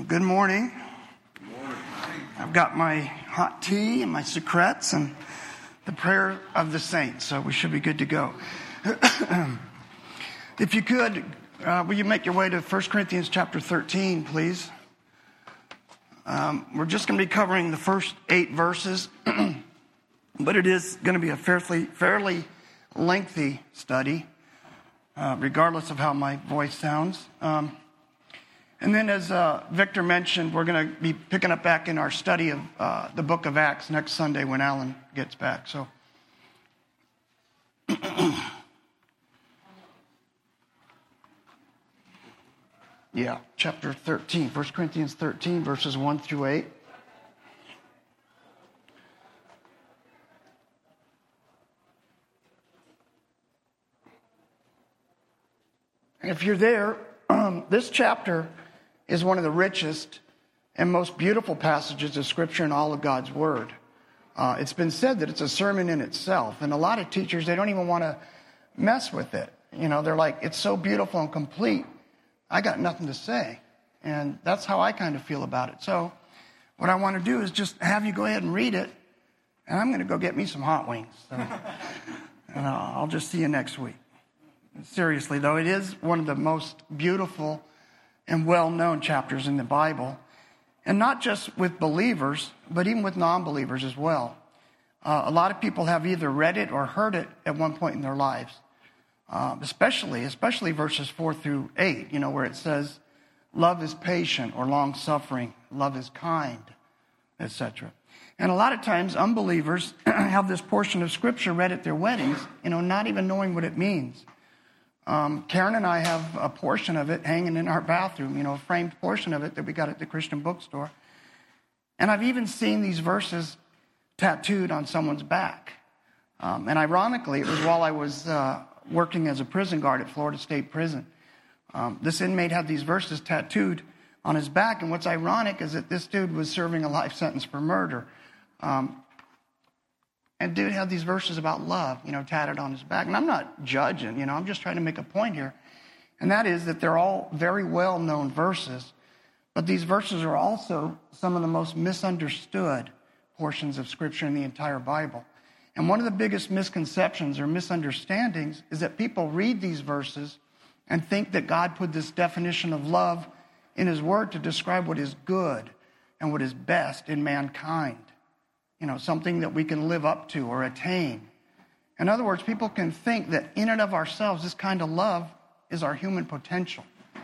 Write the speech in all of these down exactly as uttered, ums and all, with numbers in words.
Good morning. Good morning. I've got my hot tea and my secrets and the prayer of the saints, so we should be good to go. If you could, uh, will you make your way to First Corinthians chapter thirteen, please? Um, we're just going to be covering the first eight verses, but it is going to be a fairly, fairly lengthy study, uh, regardless of how my voice sounds. Um, And then, as uh, Victor mentioned, we're going to be picking up back in our study of uh, the book of Acts next Sunday when Alan gets back. So, yeah, chapter thirteen, First Corinthians thirteen, verses one through eight. If you're there, um, this chapter is one of the richest and most beautiful passages of Scripture in all of God's Word. Uh, it's been said that it's a sermon in itself, and a lot of teachers, they don't even want to mess with it. You know, they're like, it's so beautiful and complete, I got nothing to say. And that's how I kind of feel about it. So what I want to do is just have you go ahead and read it, and I'm going to go get me some hot wings. So, and uh, I'll just see you next week. Seriously, though, it is one of the most beautiful and well-known chapters in the Bible, and not just with believers, but even with non-believers as well. Uh, a lot of people have either read it or heard it at one point in their lives, uh, especially, especially verses four through eight, you know, where it says, love is patient or long-suffering, love is kind, et cetera. And a lot of times, unbelievers have this portion of Scripture read at their weddings, you know, not even knowing what it means. Um, Karen and I have a portion of it hanging in our bathroom, you know, a framed portion of it that we got at the Christian bookstore. And I've even seen these verses tattooed on someone's back. Um, and ironically, it was while I was uh, working as a prison guard at Florida State Prison. Um, this inmate had these verses tattooed on his back. And what's ironic is that this dude was serving a life sentence for murder. Um, And dude had these verses about love, you know, tatted on his back. And I'm not judging, you know, I'm just trying to make a point here. And that is that they're all very well-known verses. But these verses are also some of the most misunderstood portions of Scripture in the entire Bible. And one of the biggest misconceptions or misunderstandings is that people read these verses and think that God put this definition of love in His Word to describe what is good and what is best in mankind. You know, something that we can live up to or attain. In other words, people can think that in and of ourselves, this kind of love is our human potential.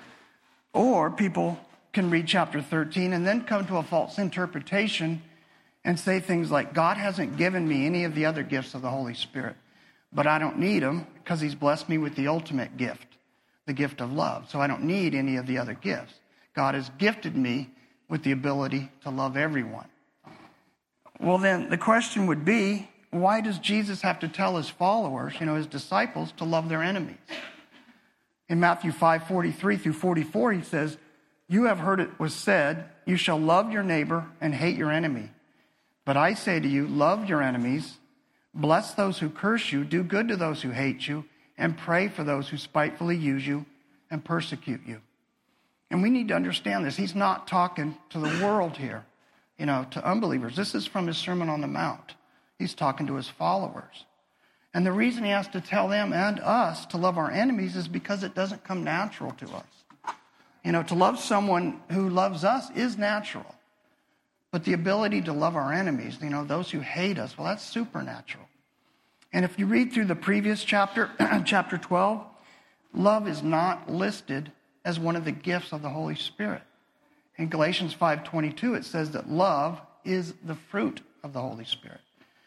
Or people can read chapter thirteen and then come to a false interpretation and say things like, God hasn't given me any of the other gifts of the Holy Spirit, but I don't need them because He's blessed me with the ultimate gift, the gift of love. So I don't need any of the other gifts. God has gifted me with the ability to love everyone. Well, then the question would be, why does Jesus have to tell His followers, you know, His disciples, to love their enemies? In Matthew five forty-three through forty-four, He says, you have heard it was said, you shall love your neighbor and hate your enemy. But I say to you, love your enemies, bless those who curse you, do good to those who hate you, and pray for those who spitefully use you and persecute you. And we need to understand this. He's not talking to the world here. You know, to unbelievers. This is from His Sermon on the Mount. He's talking to His followers. And the reason He has to tell them and us to love our enemies is because it doesn't come natural to us. You know, to love someone who loves us is natural. But the ability to love our enemies, you know, those who hate us, well, that's supernatural. And if you read through the previous chapter, chapter twelve, love is not listed as one of the gifts of the Holy Spirit. In Galatians five twenty-two, it says that love is the fruit of the Holy Spirit.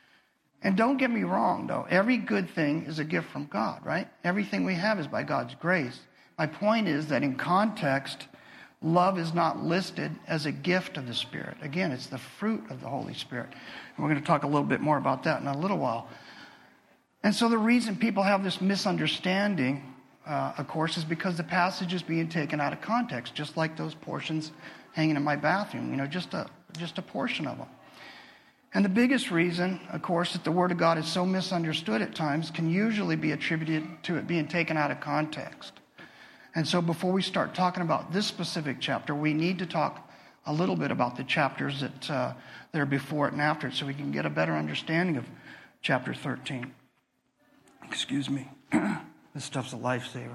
And don't get me wrong, though. Every good thing is a gift from God, right? Everything we have is by God's grace. My point is that in context, love is not listed as a gift of the Spirit. Again, it's the fruit of the Holy Spirit. And we're going to talk a little bit more about that in a little while. And so the reason people have this misunderstanding, uh, of course, is because the passage is being taken out of context, just like those portions hanging in my bathroom, you know, just a just a portion of them. And the biggest reason, of course, that the Word of God is so misunderstood at times can usually be attributed to it being taken out of context. And so before we start talking about this specific chapter, we need to talk a little bit about the chapters that uh, that are before it and after it, so we can get a better understanding of chapter thirteen. Excuse me. This stuff's a lifesaver.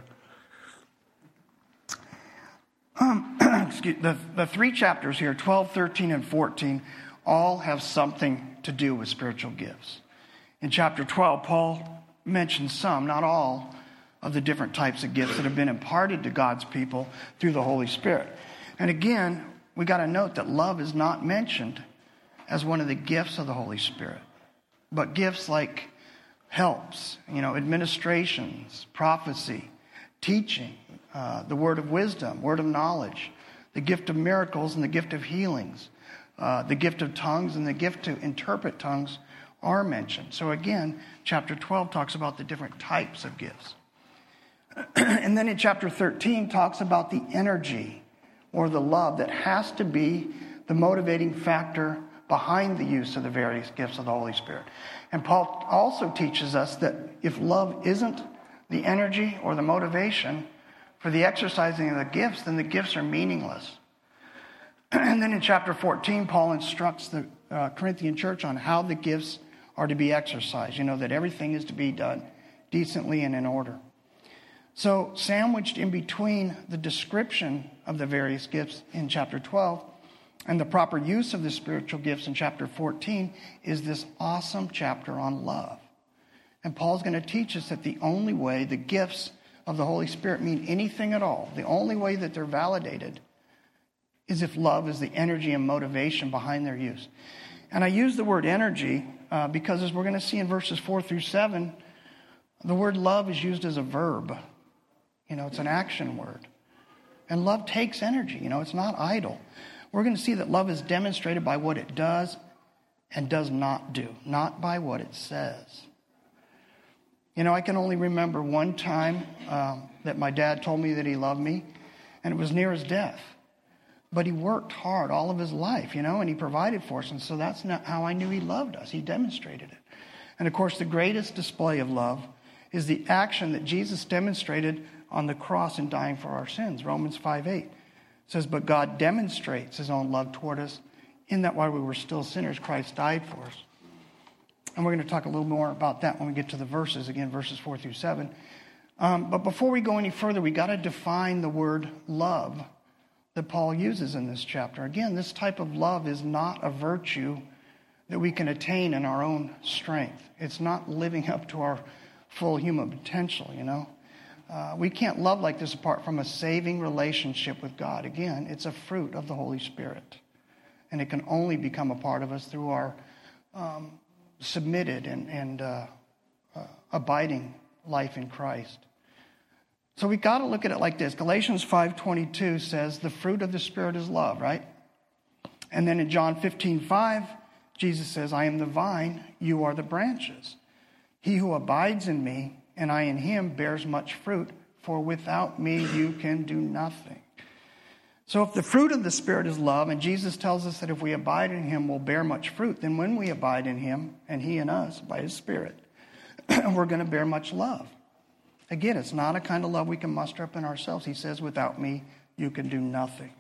Um, excuse, the, the three chapters here, twelve, thirteen, and fourteen, all have something to do with spiritual gifts. In chapter twelve, Paul mentions some, not all, of the different types of gifts that have been imparted to God's people through the Holy Spirit. And again, we got to note that love is not mentioned as one of the gifts of the Holy Spirit, but gifts like helps, you know, administrations, prophecy, teaching, uh, the word of wisdom, word of knowledge, the gift of miracles and the gift of healings, uh, the gift of tongues and the gift to interpret tongues are mentioned. So again, chapter twelve talks about the different types of gifts. And then in chapter thirteen talks about the energy or the love that has to be the motivating factor behind the use of the various gifts of the Holy Spirit. And Paul also teaches us that if love isn't the energy or the motivation for the exercising of the gifts, then the gifts are meaningless. And then in chapter fourteen, Paul instructs the uh, Corinthian church on how the gifts are to be exercised. You know, that everything is to be done decently and in order. So sandwiched in between the description of the various gifts in chapter twelve and the proper use of the spiritual gifts in chapter fourteen is this awesome chapter on love. And Paul's going to teach us that the only way the gifts of the Holy Spirit mean anything at all, the only way that they're validated, is if love is the energy and motivation behind their use. And I use the word energy uh, because, as we're going to see in verses four through seven, the word love is used as a verb. You know, it's an action word. And love takes energy. You know, it's not idle. We're going to see that love is demonstrated by what it does and does not do, not by what it says. You know, I can only remember one time um, that my dad told me that he loved me, and it was near his death. But he worked hard all of his life, you know, and he provided for us. And so that's not how I knew he loved us. He demonstrated it. And of course, the greatest display of love is the action that Jesus demonstrated on the cross in dying for our sins. Romans five eight says, but God demonstrates his own love toward us in that while we were still sinners, Christ died for us. And we're going to talk a little more about that when we get to the verses, again, verses four through seven. Um, but before we go any further, we got to define the word love that Paul uses in this chapter. Again, this type of love is not a virtue that we can attain in our own strength. It's not living up to our full human potential, you know. Uh, we can't love like this apart from a saving relationship with God. Again, it's a fruit of the Holy Spirit. And it can only become a part of us through our um, submitted and, and uh, uh, abiding life in Christ. So we got to look at it like this. Galatians five twenty-two says the fruit of the Spirit is love, right? And then in John fifteen five, Jesus says, I am the vine, you are the branches. He who abides in me and I in him bears much fruit, for without me you can do nothing. So if the fruit of the Spirit is love, and Jesus tells us that if we abide in him, we'll bear much fruit, then when we abide in him and he in us by his Spirit, we're going to bear much love. Again, it's not a kind of love we can muster up in ourselves. He says, without me, you can do nothing.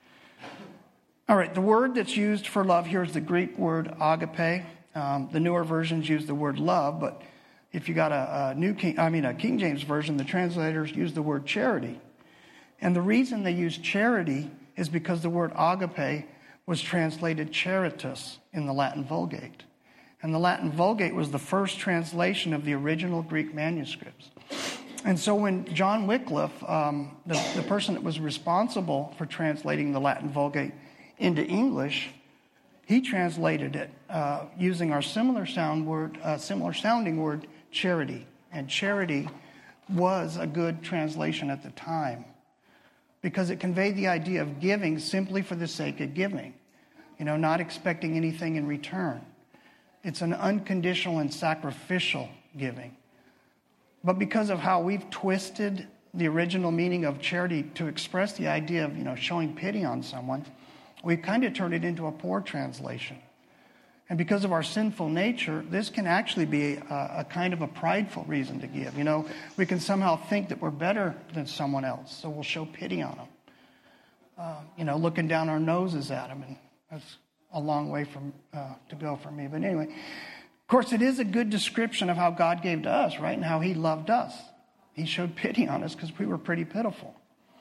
All right, the word that's used for love here is the Greek word agape. Um, the newer versions use the word love, but if you got a, a new King, I mean a King James version, the translators use the word charity. And the reason they use charity is because the word agape was translated charitas in the Latin Vulgate. And the Latin Vulgate was the first translation of the original Greek manuscripts. And so when John Wycliffe, um, the, the person that was responsible for translating the Latin Vulgate into English, he translated it uh, using our similar sound word, uh, similar sounding word, charity. And charity was a good translation at the time because it conveyed the idea of giving simply for the sake of giving, you know, not expecting anything in return. It's an unconditional and sacrificial giving. But because of how we've twisted the original meaning of charity to express the idea of, you know, showing pity on someone, we've kind of turned it into a poor translation. And because of our sinful nature, this can actually be a, a kind of a prideful reason to give. You know, we can somehow think that we're better than someone else, so we'll show pity on them. uh, you know, looking down our noses at them. And that's a long way from uh, to go for me. But anyway, of course, it is a good description of how God gave to us, right? And how he loved us. He showed pity on us because we were pretty pitiful.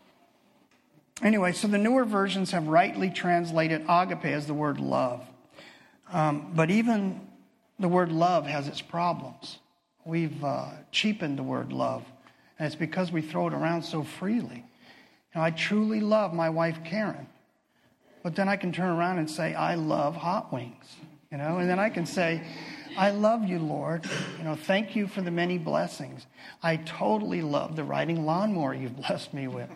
Anyway, so the newer versions have rightly translated agape as the word love. Um, but even the word love has its problems. We've uh, cheapened the word love. And it's because we throw it around so freely. You know, I truly love my wife, Karen. But then I can turn around and say, I love hot wings. You know, and then I can say, I love you, Lord. You know, thank you for the many blessings. I totally love the riding lawnmower you've blessed me with.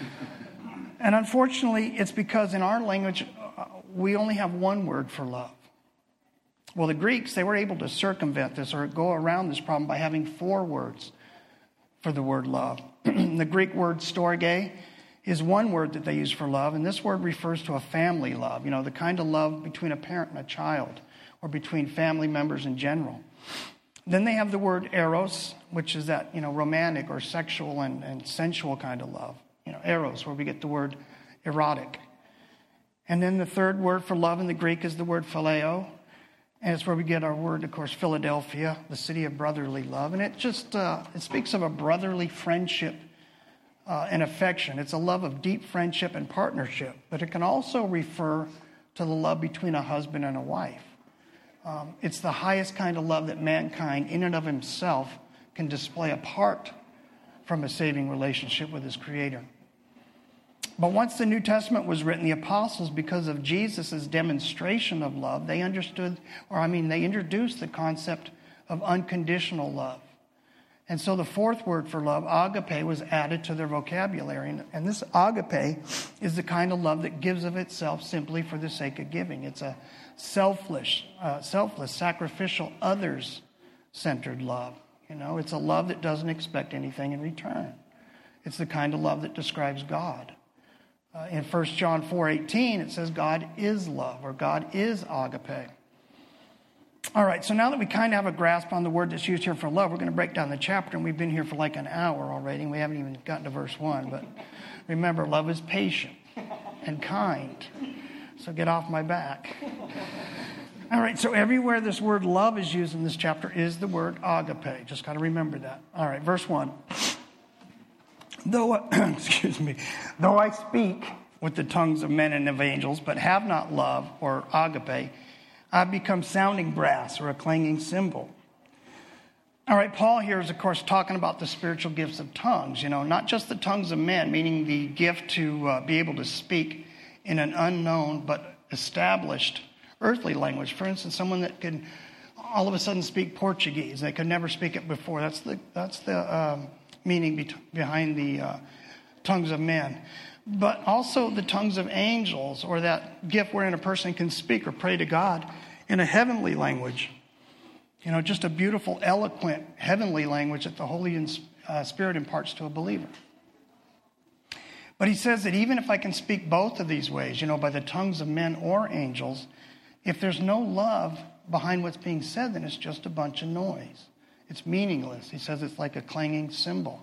And unfortunately, it's because in our language, uh, we only have one word for love. Well, the Greeks, they were able to circumvent this or go around this problem by having four words for the word love. The Greek word storge is one word that they use for love, and this word refers to a family love, you know, the kind of love between a parent and a child, or between family members in general. Then they have the word eros, which is that, you know, romantic or sexual and, and sensual kind of love. You know, eros, where we get the word erotic. And then the third word for love in the Greek is the word phileo. And it's where we get our word, of course, Philadelphia, the city of brotherly love. And it just, uh, it speaks of a brotherly friendship uh, and affection. It's a love of deep friendship and partnership. But it can also refer to the love between a husband and a wife. Um, it's the highest kind of love that mankind, in and of himself, can display apart from a saving relationship with his Creator. But once the New Testament was written, the apostles, because of Jesus' demonstration of love, they understood, or I mean, they introduced the concept of unconditional love. And so the fourth word for love, agape, was added to their vocabulary. And this agape is the kind of love that gives of itself simply for the sake of giving. It's a selfless, uh, selfless, sacrificial, others-centered love. You know, it's a love that doesn't expect anything in return. It's the kind of love that describes God. Uh, in First John four eighteen, it says God is love, or God is agape. All right, so now that we kind of have a grasp on the word that's used here for love, we're going to break down the chapter, and we've been here for like an hour already, and we haven't even gotten to verse one. But remember, love is patient and kind. So get off my back. All right, so everywhere this word love is used in this chapter is the word agape. Just got to remember that. All right, verse one. Though, excuse me, though I speak with the tongues of men and of angels, but have not love, or agape, I've become sounding brass or a clanging cymbal. All right, Paul here is, of course, talking about the spiritual gifts of tongues, you know, not just the tongues of men, meaning the gift to uh, be able to speak in an unknown but established earthly language. For instance, someone that can all of a sudden speak Portuguese. They could never speak it before. That's the that's the um, meaning be- behind the uh, tongues of men. But also the tongues of angels, or that gift wherein a person can speak or pray to God in a heavenly language. You know, just a beautiful, eloquent, heavenly language that the Holy uh, Spirit imparts to a believer. But he says that even if I can speak both of these ways, you know, by the tongues of men or angels, if there's no love behind what's being said, then it's just a bunch of noise. It's meaningless. He says it's like a clanging cymbal.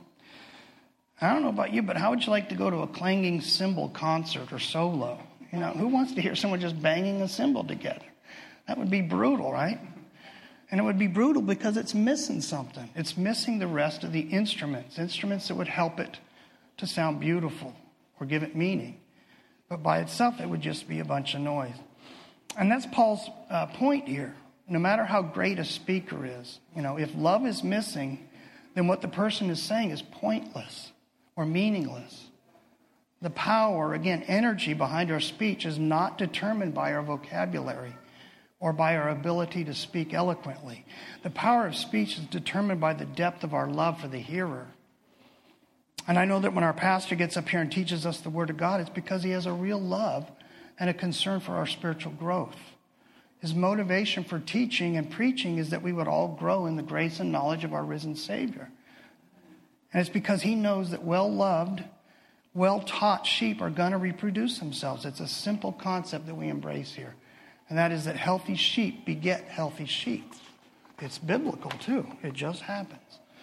I don't know about you, but how would you like to go to a clanging cymbal concert or solo? You know, who wants to hear someone just banging a cymbal together? That would be brutal, right? And it would be brutal because it's missing something. It's missing the rest of the instruments, instruments that would help it to sound beautiful or give it meaning. But by itself, it would just be a bunch of noise. And that's Paul's uh, point here. No matter how great a speaker is, you know, if love is missing, then what the person is saying is pointless or meaningless. The power, again, energy behind our speech is not determined by our vocabulary or by our ability to speak eloquently. The power of speech is determined by the depth of our love for the hearer. And I know that when our pastor gets up here and teaches us the Word of God, it's because he has a real love and a concern for our spiritual growth. His motivation for teaching and preaching is that we would all grow in the grace and knowledge of our risen Savior. And it's because he knows that well-loved, well-taught sheep are going to reproduce themselves. It's a simple concept that we embrace here. And that is that healthy sheep beget healthy sheep. It's biblical too. It just happens.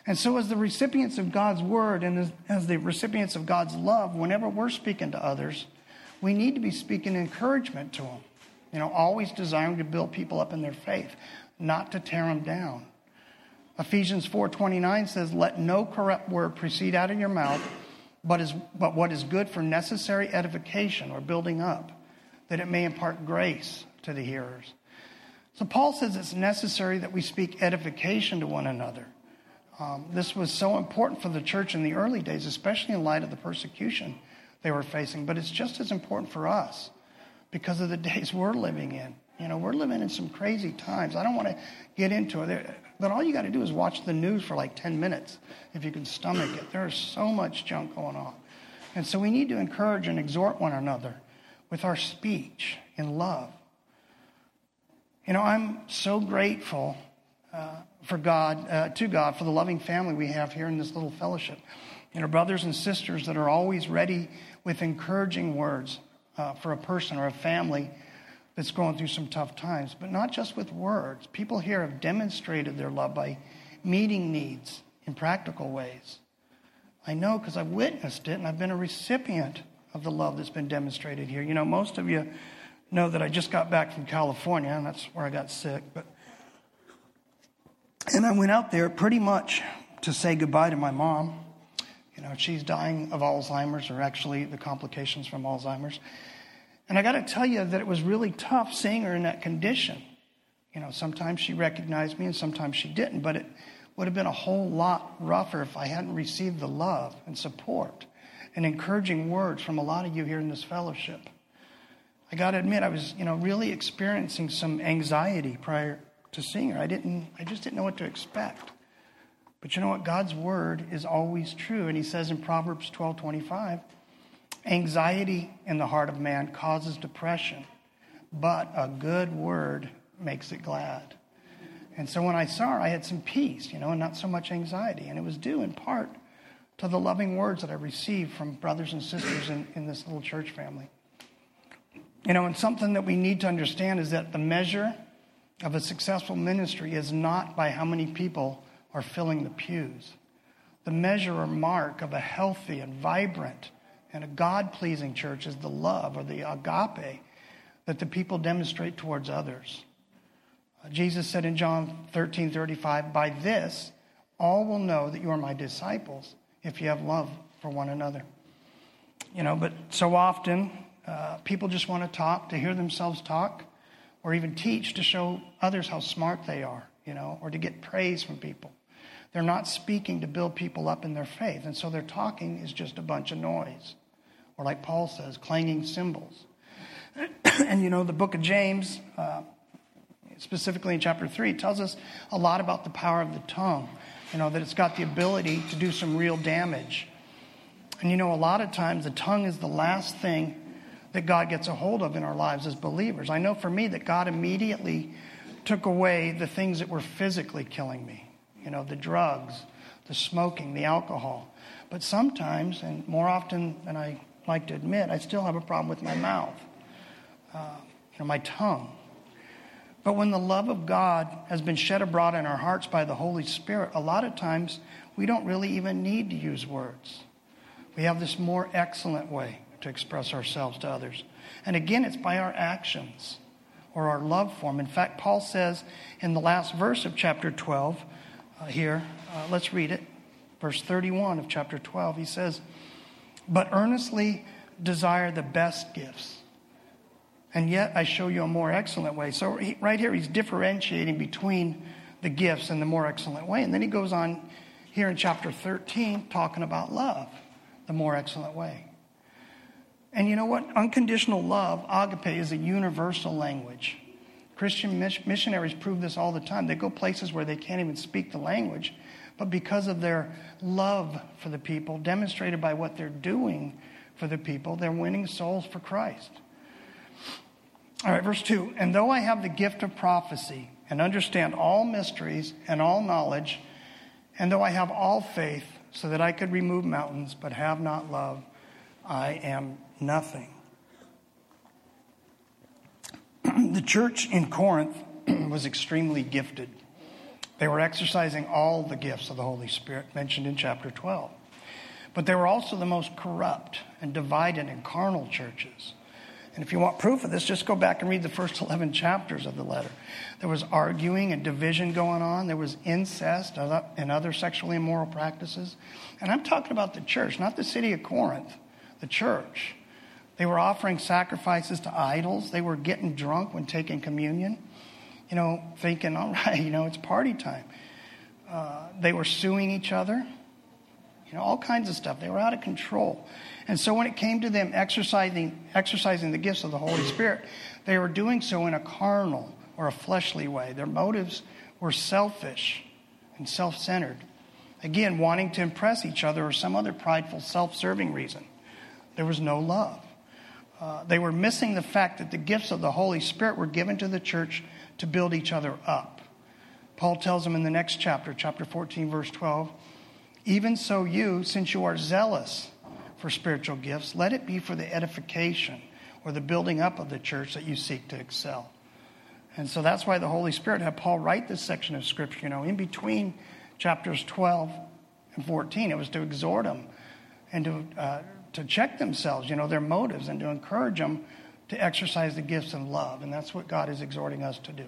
And so as the recipients of God's word and as, as the recipients of God's love, whenever we're speaking to others, we need to be speaking encouragement to them. You know, always desiring to build people up in their faith, not to tear them down. Ephesians four twenty-nine says, let no corrupt word proceed out of your mouth, but, is, but what is good for necessary edification or building up, that it may impart grace to the hearers. So Paul says it's necessary that we speak edification to one another. Um, this was so important for the church in the early days, especially in light of the persecution they were facing. But it's just as important for us because of the days we're living in. You know, we're living in some crazy times. I don't want to get into it, but all you got to do is watch the news for like ten minutes if you can stomach it. There's so much junk going on. And so we need to encourage and exhort one another with our speech in love. You know, I'm so grateful uh, for God, uh, to God, for the loving family we have here in this little fellowship. You know, brothers and sisters that are always ready with encouraging words uh, for a person or a family that's going through some tough times. But not just with words. People here have demonstrated their love by meeting needs in practical ways. I know because I've witnessed it and I've been a recipient of the love that's been demonstrated here. You know, most of you know that I just got back from California, and that's where I got sick. But and I went out there pretty much to say goodbye to my mom. You know, she's dying of Alzheimer's, or actually the complications from Alzheimer's. And I got to tell you that it was really tough seeing her in that condition. You know, sometimes she recognized me and sometimes she didn't, but it would have been a whole lot rougher if I hadn't received the love and support and encouraging words from a lot of you here in this fellowship. I got to admit, I was, you know, really experiencing some anxiety prior to seeing her. I didn't, I just didn't know what to expect. But you know what? God's word is always true. And he says in Proverbs twelve twenty-five, anxiety in the heart of man causes depression, but a good word makes it glad. And so when I saw her, I had some peace, you know, and not so much anxiety. And it was due in part to the loving words that I received from brothers and sisters in, in this little church family. You know, and something that we need to understand is that the measure of a successful ministry is not by how many people are filling the pews. The measure or mark of a healthy and vibrant and a God-pleasing church is the love, or the agape, that the people demonstrate towards others. Uh, Jesus said in John thirteen thirty-five, by this all will know that you are my disciples if you have love for one another. You know, but so often uh, people just want to talk, to hear themselves talk, or even teach to show others how smart they are, you know, or to get praise from people. They're not speaking to build people up in their faith. And so their talking is just a bunch of noise. Or like Paul says, clanging cymbals. And you know, the book of James, uh, specifically in chapter three, tells us a lot about the power of the tongue. You know, that it's got the ability to do some real damage. And you know, a lot of times the tongue is the last thing that God gets a hold of in our lives as believers. I know for me that God immediately took away the things that were physically killing me. You know, the drugs, the smoking, the alcohol. But sometimes, and more often than I like to admit, I still have a problem with my mouth, uh, you know, my tongue. But when the love of God has been shed abroad in our hearts by the Holy Spirit, a lot of times we don't really even need to use words. We have this more excellent way to express ourselves to others. And again, it's by our actions or our love for them. In fact, Paul says in the last verse of chapter twelve uh, here, uh, let's read it, verse thirty-one of chapter twelve, he says, but earnestly desire the best gifts, and yet I show you a more excellent way. So he, right here, he's differentiating between the gifts and the more excellent way. And then he goes on here in chapter thirteen, talking about love, the more excellent way. And you know what? Unconditional love, agape, is a universal language. Christian missionaries prove this all the time. They go places where they can't even speak the language, but because of their love for the people, demonstrated by what they're doing for the people, they're winning souls for Christ. All right, verse two. And though I have the gift of prophecy and understand all mysteries and all knowledge, and though I have all faith so that I could remove mountains, but have not love, I am nothing. The church in Corinth was extremely gifted. They were exercising all the gifts of the Holy Spirit mentioned in chapter twelve. But they were also the most corrupt and divided and carnal churches. And if you want proof of this, just go back and read the first eleven chapters of the letter. There was arguing and division going on. There was incest and other sexually immoral practices. And I'm talking about the church, not the city of Corinth, the church. They were offering sacrifices to idols. They were getting drunk when taking communion, you know, thinking, all right, you know, it's party time. Uh, they were suing each other, you know, all kinds of stuff. They were out of control. And so when it came to them exercising, exercising the gifts of the Holy Spirit, they were doing so in a carnal or a fleshly way. Their motives were selfish and self-centered. Again, wanting to impress each other or some other prideful, self-serving reason. There was no love. Uh, they were missing the fact that the gifts of the Holy Spirit were given to the church to build each other up. Paul tells them in the next chapter, chapter fourteen, verse twelve, even so you, since you are zealous for spiritual gifts, let it be for the edification or the building up of the church that you seek to excel. And so that's why the Holy Spirit had Paul write this section of Scripture, you know, in between chapters twelve and fourteen. It was to exhort them and to uh, to check themselves, you know, their motives, and to encourage them to exercise the gifts of love. And that's what God is exhorting us to do.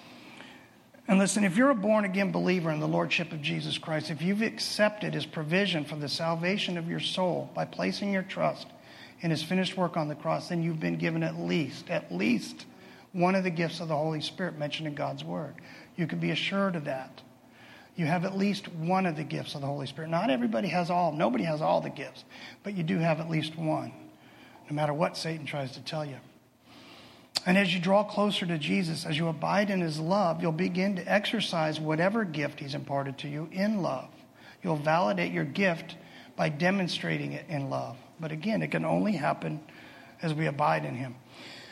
And listen, if you're a born-again believer in the Lordship of Jesus Christ, if you've accepted His provision for the salvation of your soul by placing your trust in His finished work on the cross, then you've been given at least, at least one of the gifts of the Holy Spirit mentioned in God's Word. You can be assured of that. You have at least one of the gifts of the Holy Spirit. Not everybody has all. Nobody has all the gifts. But you do have at least one, no matter what Satan tries to tell you. And as you draw closer to Jesus, as you abide in His love, you'll begin to exercise whatever gift He's imparted to you in love. You'll validate your gift by demonstrating it in love. But again, it can only happen as we abide in Him.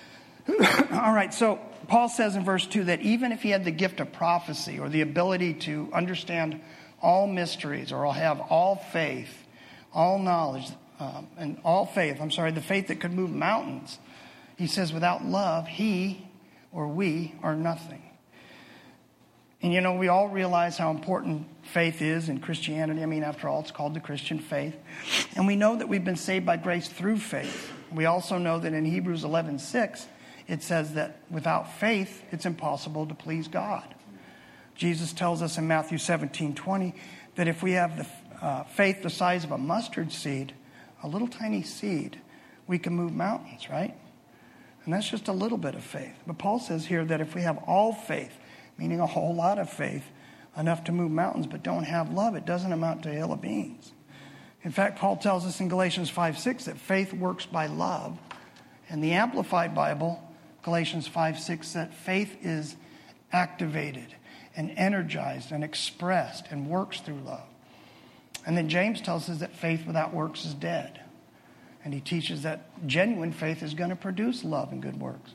All right, so Paul says in verse two that even if he had the gift of prophecy or the ability to understand all mysteries or have all faith, all knowledge, um, and all faith, I'm sorry, the faith that could move mountains, he says without love, he or we are nothing. And you know, we all realize how important faith is in Christianity. I mean, after all, it's called the Christian faith. And we know that we've been saved by grace through faith. We also know that in Hebrews eleven six, it says that without faith, it's impossible to please God. Jesus tells us in Matthew seventeen twenty that if we have the uh, faith the size of a mustard seed, a little tiny seed, we can move mountains, right? And that's just a little bit of faith. But Paul says here that if we have all faith, meaning a whole lot of faith, enough to move mountains, but don't have love, it doesn't amount to a hill of beans. In fact, Paul tells us in Galatians five six that faith works by love. And the Amplified Bible, Galatians five six, that faith is activated and energized and expressed and works through love. And then James tells us that faith without works is dead. And he teaches that genuine faith is going to produce love and good works.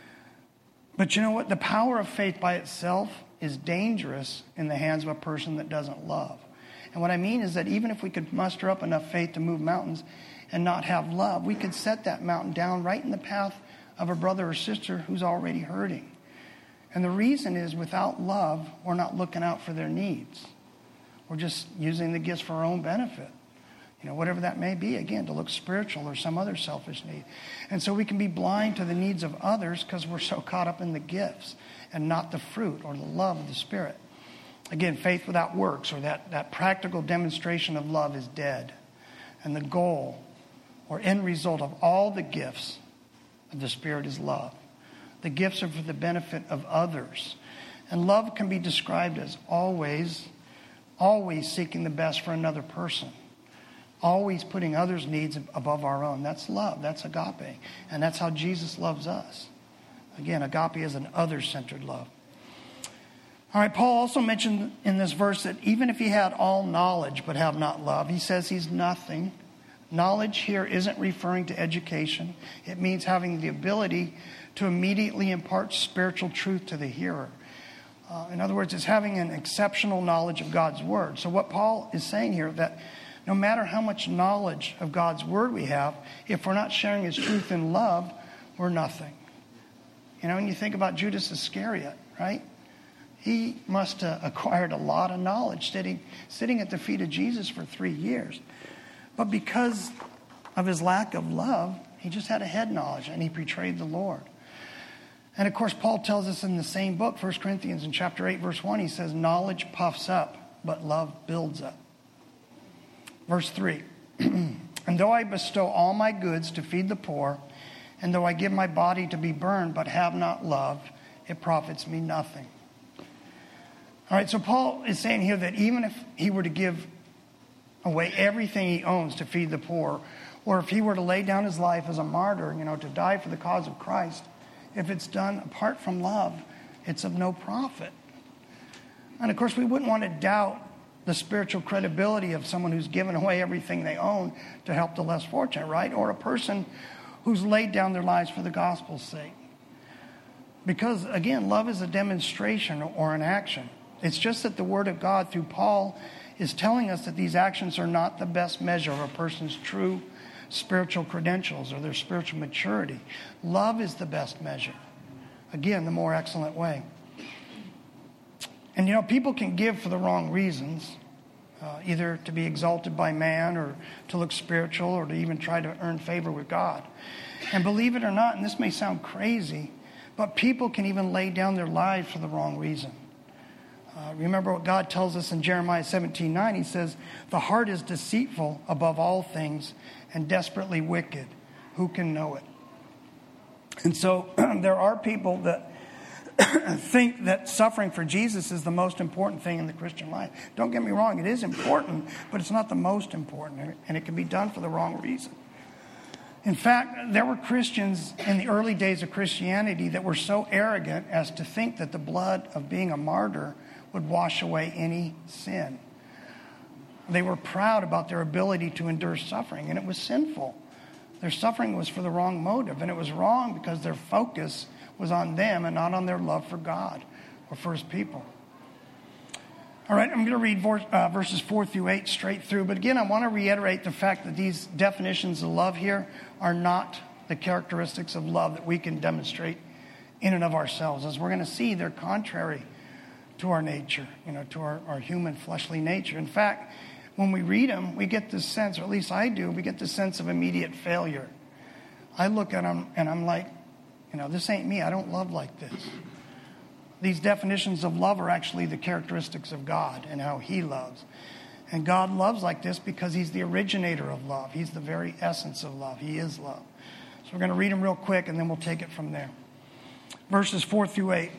But you know what? The power of faith by itself is dangerous in the hands of a person that doesn't love. And what I mean is that even if we could muster up enough faith to move mountains and not have love, we could set that mountain down right in the path of a brother or sister who's already hurting. And the reason is without love, we're not looking out for their needs. We're just using the gifts for our own benefit. You know, whatever that may be, again, to look spiritual or some other selfish need. And so we can be blind to the needs of others because we're so caught up in the gifts and not the fruit or the love of the Spirit. Again, faith without works or that, that practical demonstration of love is dead. And the goal or end result of all the gifts of the Spirit is love. The gifts are for the benefit of others. And love can be described as always, always seeking the best for another person. Always putting others' needs above our own. That's love. That's agape. And that's how Jesus loves us. Again, agape is an other-centered love. All right, Paul also mentioned in this verse that even if he had all knowledge but have not love, he says he's nothing. Knowledge here isn't referring to education. It means having the ability to immediately impart spiritual truth to the hearer. Uh, in other words, it's having an exceptional knowledge of God's Word. So what Paul is saying here, that no matter how much knowledge of God's Word we have, if we're not sharing His truth in love, we're nothing. You know, when you think about Judas Iscariot, right? He must have acquired a lot of knowledge sitting, sitting at the feet of Jesus for three years. But because of his lack of love, he just had a head knowledge, and he betrayed the Lord. And of course, Paul tells us in the same book, First Corinthians in chapter eight, verse one, he says, knowledge puffs up, but love builds up. Verse three, and though I bestow all my goods to feed the poor, and though I give my body to be burned, but have not love, it profits me nothing. All right, so Paul is saying here that even if he were to give away everything he owns to feed the poor, or if he were to lay down his life as a martyr, you know, to die for the cause of Christ, if it's done apart from love, it's of no profit. And of course, we wouldn't want to doubt the spiritual credibility of someone who's given away everything they own to help the less fortunate, right? Or a person who's laid down their lives for the gospel's sake. Because, again, love is a demonstration or an action. It's just that the Word of God through Paul is telling us that these actions are not the best measure of a person's true spiritual credentials or their spiritual maturity. Love is the best measure. Again, the more excellent way. And you know, people can give for the wrong reasons, uh, either to be exalted by man or to look spiritual or to even try to earn favor with God. And believe it or not, and this may sound crazy, but people can even lay down their lives for the wrong reason. Uh, remember what God tells us in Jeremiah seventeen nine. He says, the heart is deceitful above all things and desperately wicked. Who can know it? And so there are people that think that suffering for Jesus is the most important thing in the Christian life. Don't get me wrong, it is important, but it's not the most important, and it can be done for the wrong reason. In fact, there were Christians in the early days of Christianity that were so arrogant as to think that the blood of being a martyr would wash away any sin. They were proud about their ability to endure suffering, and it was sinful. Their suffering was for the wrong motive, and it was wrong because their focus was on them and not on their love for God or for his people. All right, I'm going to read uh, verses four through eight straight through. But again, I want to reiterate the fact that these definitions of love here are not the characteristics of love that we can demonstrate in and of ourselves. As we're going to see, they're contrary to our nature, you know, to our, our human fleshly nature. In fact, when we read them, we get this sense, or at least I do, we get this sense of immediate failure. I look at them and I'm like, you know, this ain't me. I don't love like this. These definitions of love are actually the characteristics of God and how he loves. And God loves like this because he's the originator of love. He's the very essence of love. He is love. So we're going to read them real quick and then we'll take it from there. Verses four through eight.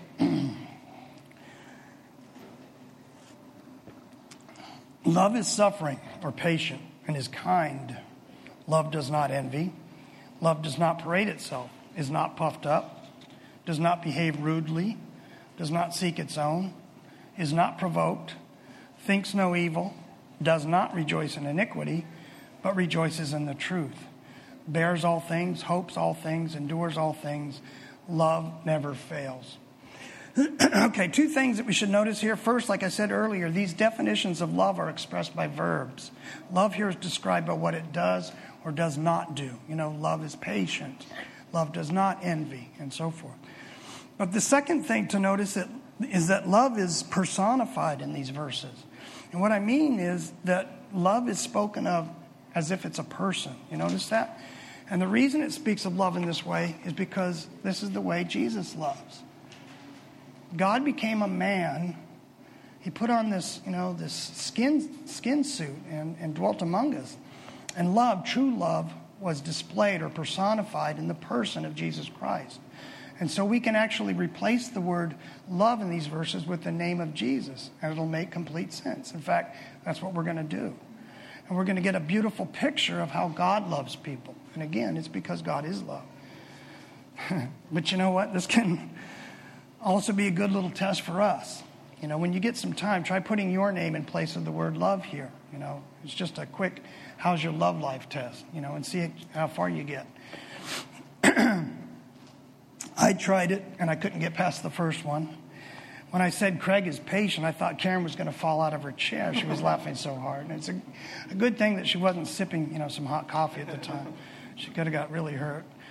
Love is suffering or patient and is kind. Love does not envy. Love does not parade itself, is not puffed up, does not behave rudely, does not seek its own, is not provoked, thinks no evil, does not rejoice in iniquity, but rejoices in the truth, bears all things, hopes all things, endures all things. Love never fails. Okay, two things that we should notice here. First, like I said earlier, these definitions of love are expressed by verbs. Love here is described by what it does or does not do. You know, love is patient. Love does not envy, and so forth. But the second thing to notice that, is that love is personified in these verses. And what I mean is that love is spoken of as if it's a person. You notice that? And the reason it speaks of love in this way is because this is the way Jesus loves. God became a man. He put on this, you know, this skin skin suit and, and dwelt among us. And love, true love, was displayed or personified in the person of Jesus Christ. And so we can actually replace the word love in these verses with the name of Jesus, and it'll make complete sense. In fact, that's what we're going to do. And we're going to get a beautiful picture of how God loves people. And again, it's because God is love. But you know what? This can also be a good little test for us. You know, when you get some time, try putting your name in place of the word love here. You know, it's just a quick, how's your love life test, you know, and see how far you get. I tried it, and I couldn't get past the first one. When I said Craig is patient, I thought Karen was going to fall out of her chair. She was laughing so hard. And it's a, a good thing that she wasn't sipping, you know, some hot coffee at the time. She could have got really hurt.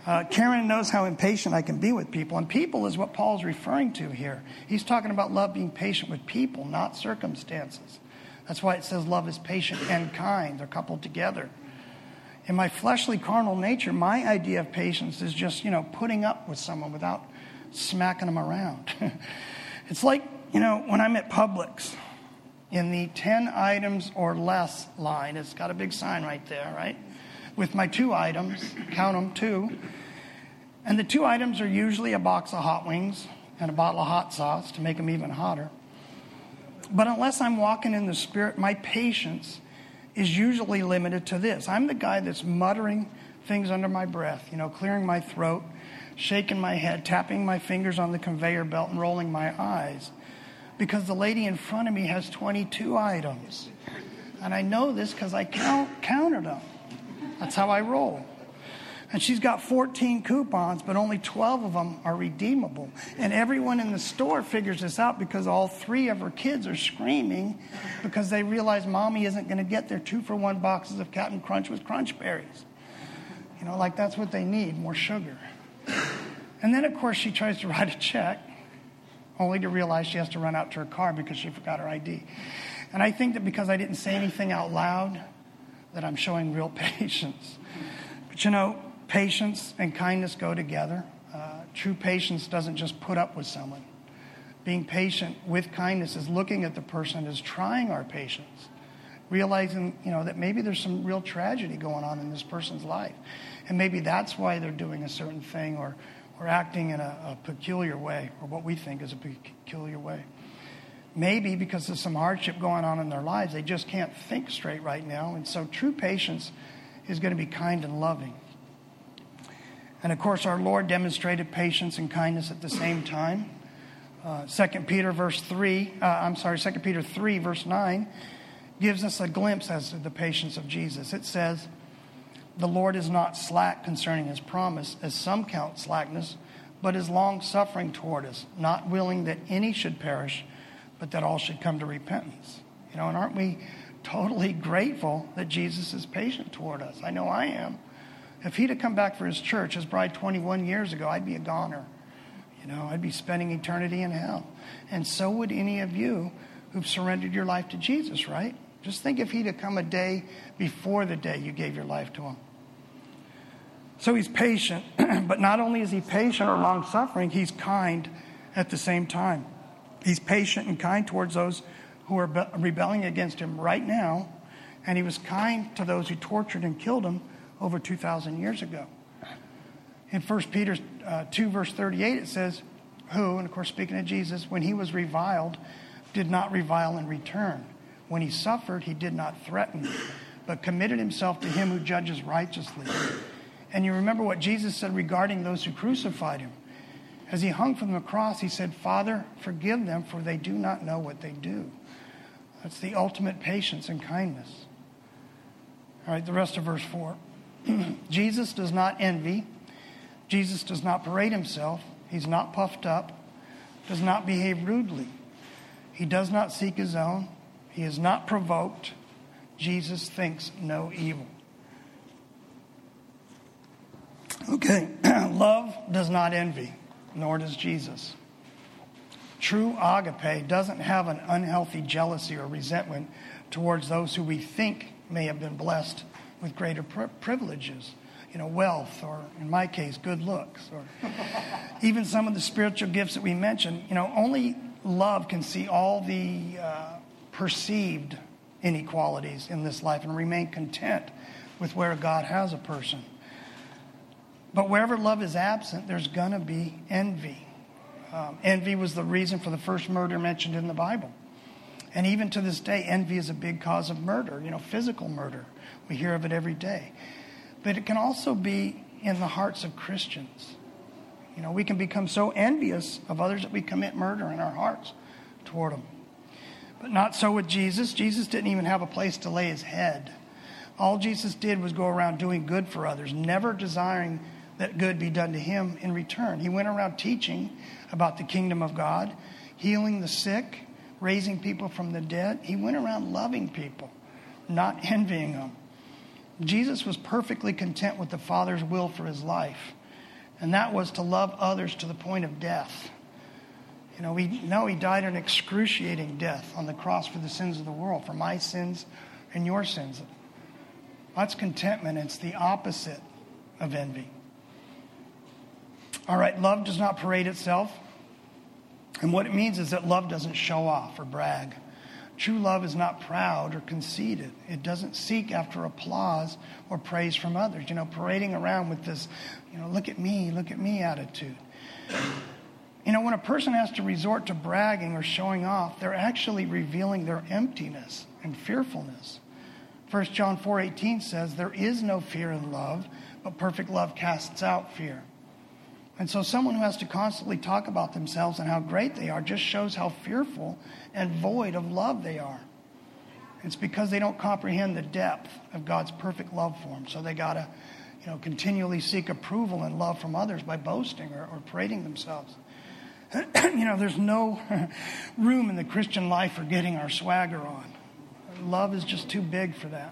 Uh, Karen knows how impatient I can be with people. And people is what Paul's referring to here. He's talking about love being patient with people, not circumstances. That's why it says love is patient and kind. They're coupled together. In my fleshly, carnal nature, my idea of patience is just, you know, putting up with someone without smacking them around. It's like, you know, when I'm at Publix, in the ten items or less line, it's got a big sign right there, right? With my two items, count them, two. And the two items are usually a box of hot wings and a bottle of hot sauce to make them even hotter. But unless I'm walking in the Spirit, my patience is usually limited to this. I'm the guy that's muttering things under my breath, you know, clearing my throat, shaking my head, tapping my fingers on the conveyor belt and rolling my eyes. Because the lady in front of me has twenty-two items. And I know this because I count, counted them. That's how I roll. And she's got fourteen coupons, but only twelve of them are redeemable. And everyone in the store figures this out because all three of her kids are screaming because they realize Mommy isn't going to get their two-for-one boxes of Captain Crunch with Crunch Berries. You know, like that's what they need, more sugar. And then, of course, she tries to write a check, only to realize she has to run out to her car because she forgot her I D. And I think that because I didn't say anything out loud, that I'm showing real patience. But, you know, patience and kindness go together. Uh, true patience doesn't just put up with someone. Being patient with kindness is looking at the person as trying our patience, realizing, you know, that maybe there's some real tragedy going on in this person's life. And maybe that's why they're doing a certain thing or, or acting in a, a peculiar way, or what we think is a peculiar way. Maybe because of some hardship going on in their lives, they just can't think straight right now. And so true patience is going to be kind and loving. And of course, our Lord demonstrated patience and kindness at the same time. Uh, Second Peter verse three, uh, I'm sorry, Second Peter three verse nine gives us a glimpse as to the patience of Jesus. It says, "The Lord is not slack concerning his promise, as some count slackness, but is long-suffering toward us, not willing that any should perish, but that all should come to repentance." You know, and aren't we totally grateful that Jesus is patient toward us? I know I am. If he'd have come back for his church, his bride twenty-one years ago, I'd be a goner. You know, I'd be spending eternity in hell. And so would any of you who've surrendered your life to Jesus, right? Just think if he'd have come a day before the day you gave your life to him. So he's patient, but not only is he patient or long-suffering, he's kind at the same time. He's patient and kind towards those who are rebelling against him right now, and he was kind to those who tortured and killed him over two thousand years ago. In First Peter uh, two, verse thirty-eight, it says, "Who," and of course speaking of Jesus, "when he was reviled, did not revile in return. When he suffered, he did not threaten, but committed himself to him who judges righteously." And you remember what Jesus said regarding those who crucified him. As he hung from the cross, he said, "Father, forgive them, for they do not know what they do." That's the ultimate patience and kindness. All right, the rest of verse four. Jesus does not envy. Jesus does not parade himself. He's not puffed up. Does not behave rudely. He does not seek his own. He is not provoked. Jesus thinks no evil. Okay, love does not envy, nor does Jesus. True agape doesn't have an unhealthy jealousy or resentment towards those who we think may have been blessed with greater pri- privileges, you know, wealth, or in my case, good looks, or even some of the spiritual gifts that we mentioned. You know, only love can see all the uh, perceived inequalities in this life and remain content with where God has a person. But wherever love is absent, there's going to be envy. Um, envy was the reason for the first murder mentioned in the Bible. And even to this day, envy is a big cause of murder, you know, physical murder. We hear of it every day. But it can also be in the hearts of Christians. You know, we can become so envious of others that we commit murder in our hearts toward them. But not so with Jesus. Jesus didn't even have a place to lay his head. All Jesus did was go around doing good for others, never desiring that good be done to him in return. He went around teaching about the kingdom of God, healing the sick, raising people from the dead. He went around loving people, not envying them. Jesus was perfectly content with the Father's will for his life. And that was to love others to the point of death. You know, we know he died an excruciating death on the cross for the sins of the world, for my sins and your sins. That's contentment. It's the opposite of envy. All right, love does not parade itself. And what it means is that love doesn't show off or brag. True love is not proud or conceited. It doesn't seek after applause or praise from others. You know, parading around with this, you know, look at me, look at me attitude. You know, when a person has to resort to bragging or showing off, they're actually revealing their emptiness and fearfulness. First John four eighteen says, there is no fear in love, but perfect love casts out fear. And so someone who has to constantly talk about themselves and how great they are just shows how fearful and void of love they are. It's because they don't comprehend the depth of God's perfect love for them. So they got to, you know, continually seek approval and love from others by boasting or, or parading themselves. You know, there's no room in the Christian life for getting our swagger on. Love is just too big for that.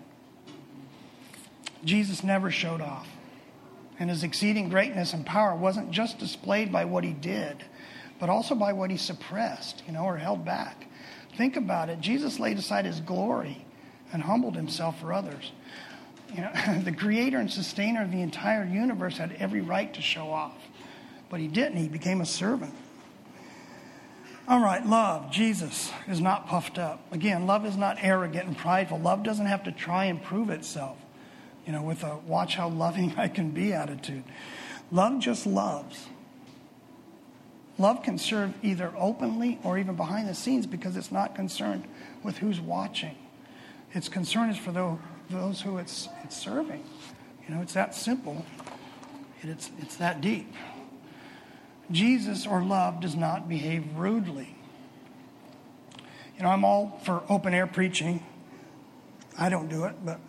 Jesus never showed off. And his exceeding greatness and power wasn't just displayed by what he did, but also by what he suppressed, you know, or held back. Think about it. Jesus laid aside his glory and humbled himself for others. You know, the creator and sustainer of the entire universe had every right to show off, but he didn't. He became a servant. All right, love. Jesus is not puffed up. Again, love is not arrogant and prideful. Love doesn't have to try and prove itself, you know, with a watch how loving I can be attitude. Love just loves. Love can serve either openly or even behind the scenes because it's not concerned with who's watching. Its concern is for those, those who it's, it's serving. You know, it's that simple. It's, it's that deep. Jesus or love does not behave rudely. You know, I'm all for open air preaching. I don't do it, but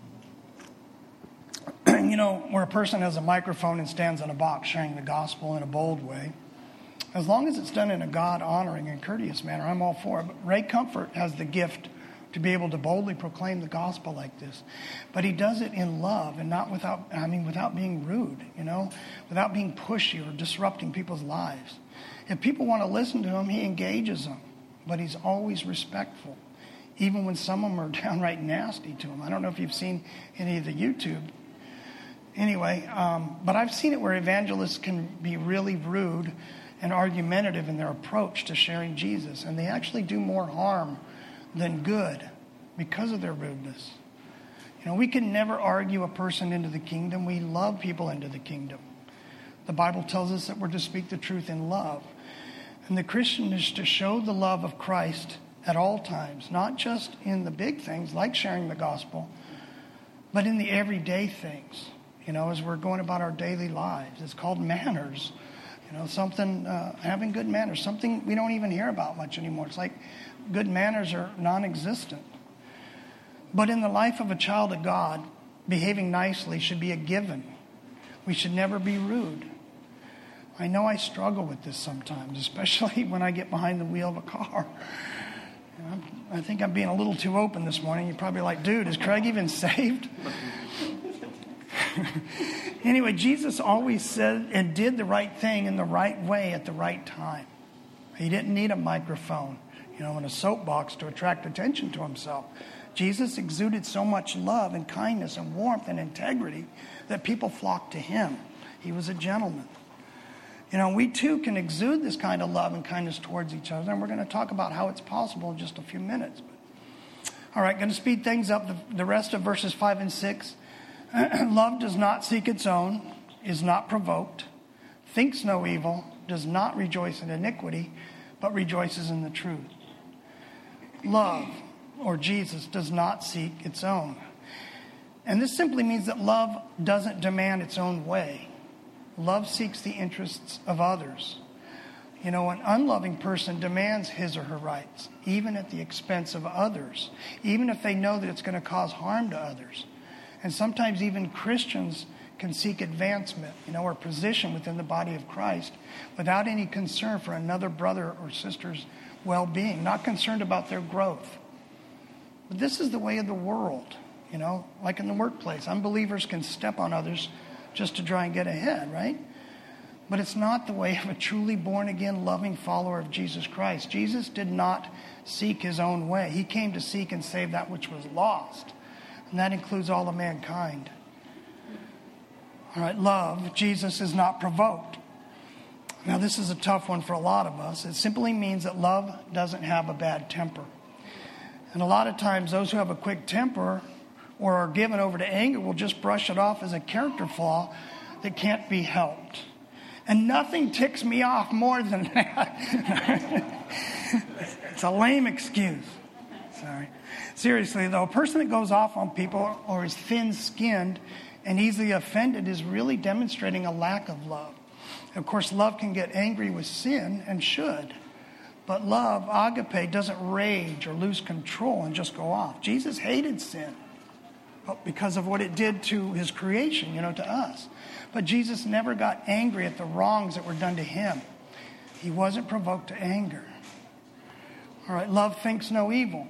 you know, where a person has a microphone and stands in a box sharing the gospel in a bold way, as long as it's done in a God-honoring and courteous manner, I'm all for it. But Ray Comfort has the gift to be able to boldly proclaim the gospel like this. But he does it in love and not without, I mean, without being rude, you know, without being pushy or disrupting people's lives. If people want to listen to him, he engages them, but he's always respectful, even when some of them are downright nasty to him. I don't know if you've seen any of the YouTube. Anyway, um, but I've seen it where evangelists can be really rude and argumentative in their approach to sharing Jesus, and they actually do more harm than good because of their rudeness. You know, we can never argue a person into the kingdom. We love people into the kingdom. The Bible tells us that we're to speak the truth in love. And the Christian is to show the love of Christ at all times, not just in the big things like sharing the gospel, but in the everyday things, you know, as we're going about our daily lives. It's called manners. You know, something, uh, having good manners, something we don't even hear about much anymore. It's like good manners are non-existent. But in the life of a child of God, behaving nicely should be a given. We should never be rude. I know I struggle with this sometimes, especially when I get behind the wheel of a car. You know, I think I'm being a little too open this morning. You're probably like, dude, is Craig even saved? Anyway, Jesus always said and did the right thing in the right way at the right time. He didn't need a microphone, you know, and a soapbox to attract attention to himself. Jesus exuded so much love and kindness and warmth and integrity that people flocked to him. He was a gentleman. You know, we too can exude this kind of love and kindness towards each other, and we're going to talk about how it's possible in just a few minutes. But, all right, going to speed things up. The, the rest of verses five and six. Love does not seek its own, is not provoked, thinks no evil, does not rejoice in iniquity, but rejoices in the truth. Love, or Jesus, does not seek its own. And this simply means that love doesn't demand its own way. Love seeks the interests of others. You know, an unloving person demands his or her rights, even at the expense of others, even if they know that it's going to cause harm to others. And sometimes even Christians can seek advancement, you know, or position within the body of Christ without any concern for another brother or sister's well-being, not concerned about their growth. But this is the way of the world, you know, like in the workplace. Unbelievers can step on others just to try and get ahead, right? But it's not the way of a truly born-again, loving follower of Jesus Christ. Jesus did not seek his own way. He came to seek and save that which was lost. And that includes all of mankind. All right, love. Jesus is not provoked. Now, this is a tough one for a lot of us. It simply means that love doesn't have a bad temper. And a lot of times, those who have a quick temper or are given over to anger will just brush it off as a character flaw that can't be helped. And nothing ticks me off more than that. It's a lame excuse. Sorry. Seriously, though, a person that goes off on people or is thin-skinned and easily offended is really demonstrating a lack of love. Of course, love can get angry with sin and should. But love, agape, doesn't rage or lose control and just go off. Jesus hated sin because of what it did to his creation, you know, to us. But Jesus never got angry at the wrongs that were done to him. He wasn't provoked to anger. All right, love thinks no evil.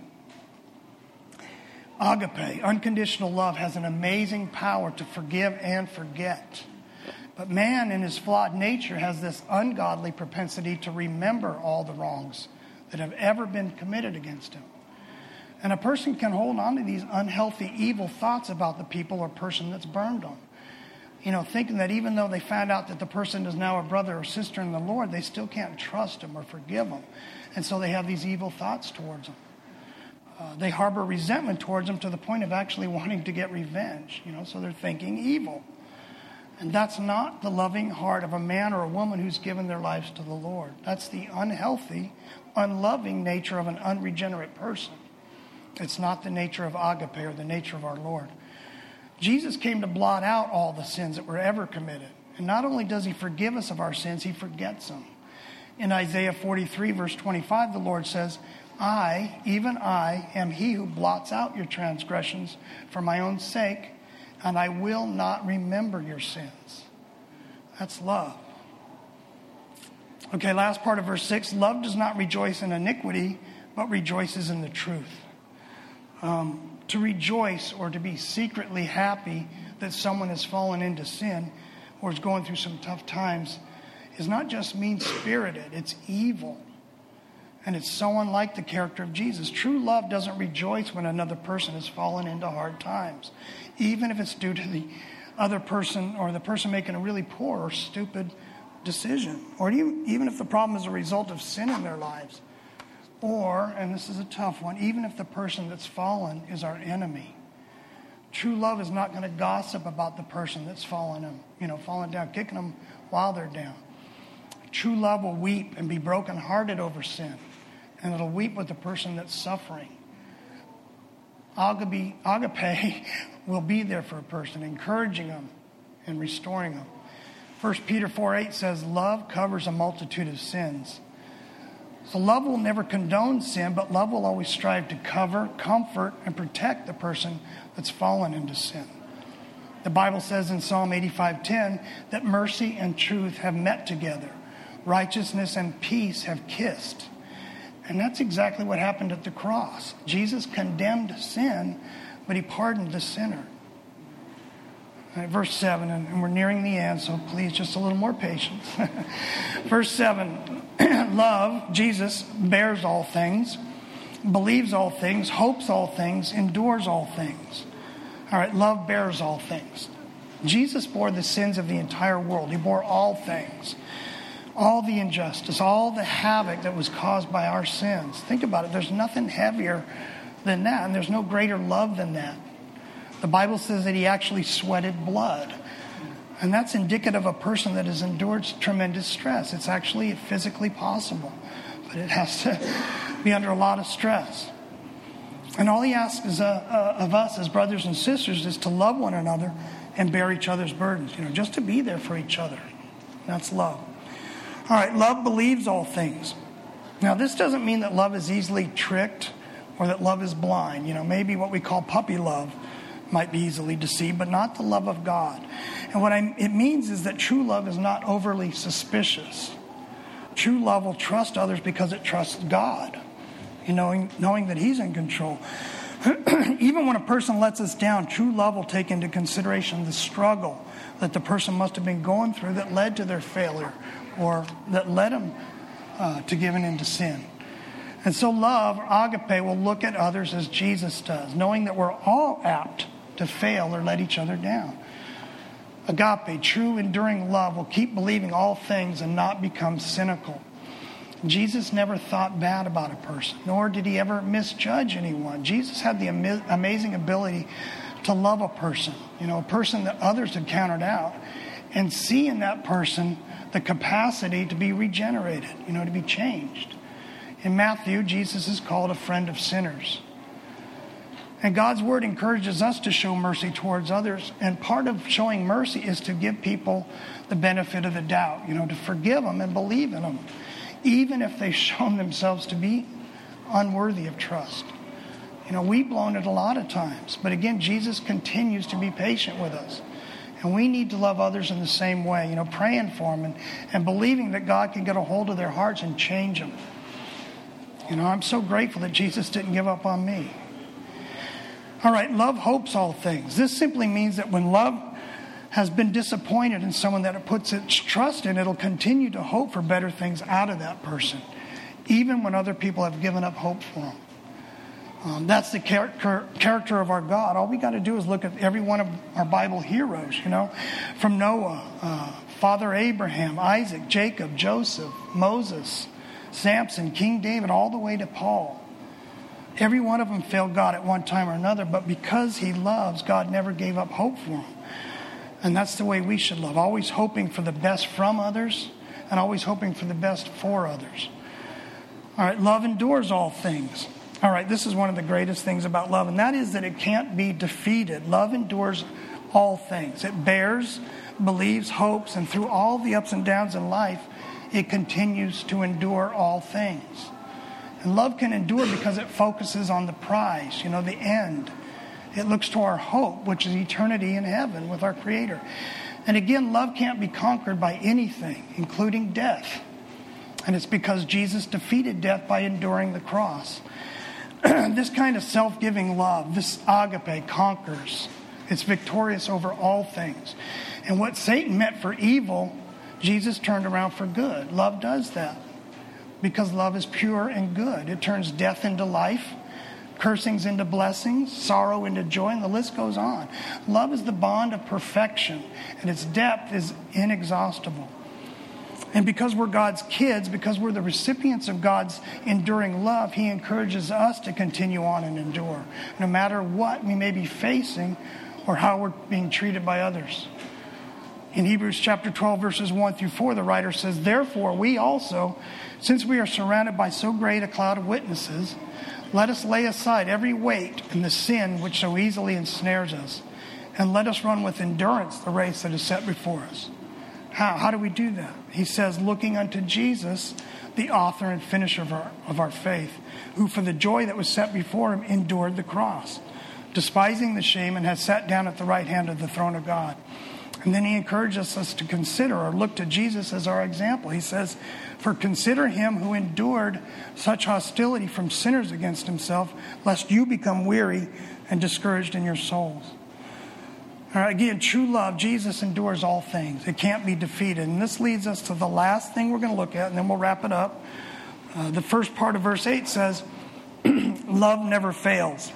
Agape, unconditional love, has an amazing power to forgive and forget. But man, in his flawed nature, has this ungodly propensity to remember all the wrongs that have ever been committed against him. And a person can hold on to these unhealthy, evil thoughts about the people or person that's burned them. You know, thinking that even though they found out that the person is now a brother or sister in the Lord, they still can't trust him or forgive him. And so they have these evil thoughts towards him. Uh, they harbor resentment towards him to the point of actually wanting to get revenge. You know, so they're thinking evil. And that's not the loving heart of a man or a woman who's given their lives to the Lord. That's the unhealthy, unloving nature of an unregenerate person. It's not the nature of agape or the nature of our Lord. Jesus came to blot out all the sins that were ever committed. And not only does he forgive us of our sins, he forgets them. In Isaiah forty-three, verse twenty-five, the Lord says, I, even I, am he who blots out your transgressions for my own sake, and I will not remember your sins. That's love. Okay, last part of verse six. Love does not rejoice in iniquity, but rejoices in the truth. Um, to rejoice or to be secretly happy that someone has fallen into sin or is going through some tough times is not just mean-spirited. It's evil. And it's so unlike the character of Jesus. True love doesn't rejoice when another person has fallen into hard times, even if it's due to the other person or the person making a really poor or stupid decision, or even if the problem is a result of sin in their lives. Or, and this is a tough one, even if the person that's fallen is our enemy. True love is not going to gossip about the person that's fallen them, you know, falling down, kicking them while they're down. True love will weep and be brokenhearted over sin. And it'll weep with the person that's suffering. Agape, agape will be there for a person, encouraging them and restoring them. First Peter four eight says, love covers a multitude of sins. So love will never condone sin, but love will always strive to cover, comfort, and protect the person that's fallen into sin. The Bible says in Psalm eighty-five ten that mercy and truth have met together. Righteousness and peace have kissed. And that's exactly what happened at the cross. Jesus condemned sin, but he pardoned the sinner. Right, verse seven, and we're nearing the end, so please just a little more patience. Verse seven, love, Jesus, bears all things, believes all things, hopes all things, endures all things. All right, love bears all things. Jesus bore the sins of the entire world. He bore all things. All the injustice, all the havoc that was caused by our sins. Think about it. There's nothing heavier than that, and there's no greater love than that. The Bible says that he actually sweated blood. And that's indicative of a person that has endured tremendous stress. It's actually physically possible, but it has to be under a lot of stress. And all he asks is, uh, uh, of us as brothers and sisters is to love one another and bear each other's burdens. You know, just to be there for each other. That's love. All right, love believes all things. Now, this doesn't mean that love is easily tricked or that love is blind. You know, maybe what we call puppy love might be easily deceived, but not the love of God. And what I, it means is that true love is not overly suspicious. True love will trust others because it trusts God, you know, knowing, knowing that he's in control. Even when a person lets us down, true love will take into consideration the struggle that the person must have been going through that led to their failure or that led them uh, to giving into sin. And so love, or agape, will look at others as Jesus does, knowing that we're all apt to fail or let each other down. Agape, true enduring love, will keep believing all things and not become cynical. Jesus never thought bad about a person, nor did he ever misjudge anyone. Jesus had the am- amazing ability to love a person, you know, a person that others had counted out, and see in that person the capacity to be regenerated, you know, to be changed. In Matthew, Jesus is called a friend of sinners. And God's word encourages us to show mercy towards others. And part of showing mercy is to give people the benefit of the doubt, you know, to forgive them and believe in them, even if they've shown themselves to be unworthy of trust. You know, we've blown it a lot of times. But again, Jesus continues to be patient with us. And we need to love others in the same way, you know, praying for them and, and believing that God can get a hold of their hearts and change them. You know, I'm so grateful that Jesus didn't give up on me. All right, love hopes all things. This simply means that when love has been disappointed in someone that it puts its trust in, it'll continue to hope for better things out of that person, even when other people have given up hope for them. Um, that's the char- char- character of our God. All we got to do is look at every one of our Bible heroes, you know, from Noah, uh, Father Abraham, Isaac, Jacob, Joseph, Moses, Samson, King David, all the way to Paul. Every one of them failed God at one time or another, but because he loves, God never gave up hope for them. And that's the way we should love, always hoping for the best from others and always hoping for the best for others. All right, love endures all things. All right, this is one of the greatest things about love, and that is that it can't be defeated. Love endures all things. It bears, believes, hopes, and through all the ups and downs in life, it continues to endure all things. And love can endure because it focuses on the prize, you know, the end. It looks to our hope, which is eternity in heaven with our Creator. And again, love can't be conquered by anything, including death. And it's because Jesus defeated death by enduring the cross. This kind of self-giving love, this agape, conquers. It's victorious over all things. And what Satan meant for evil, Jesus turned around for good. Love does that because love is pure and good. It turns death into life, cursings into blessings, sorrow into joy, and the list goes on. Love is the bond of perfection, and its depth is inexhaustible. And because we're God's kids, because we're the recipients of God's enduring love, he encourages us to continue on and endure, no matter what we may be facing or how we're being treated by others. In Hebrews chapter twelve, verses one through four, the writer says, "Therefore we also, since we are surrounded by so great a cloud of witnesses, let us lay aside every weight and the sin which so easily ensnares us, and let us run with endurance the race that is set before us." How? How do we do that? He says, looking unto Jesus, the author and finisher of our, of our faith, who for the joy that was set before him endured the cross, despising the shame, and has sat down at the right hand of the throne of God. And then he encourages us to consider or look to Jesus as our example. He says, "For consider him who endured such hostility from sinners against himself, lest you become weary and discouraged in your souls." All right, again, true love, Jesus endures all things. It can't be defeated. And this leads us to the last thing we're going to look at, and then we'll wrap it up. Uh, the first part of verse eight says, love never fails.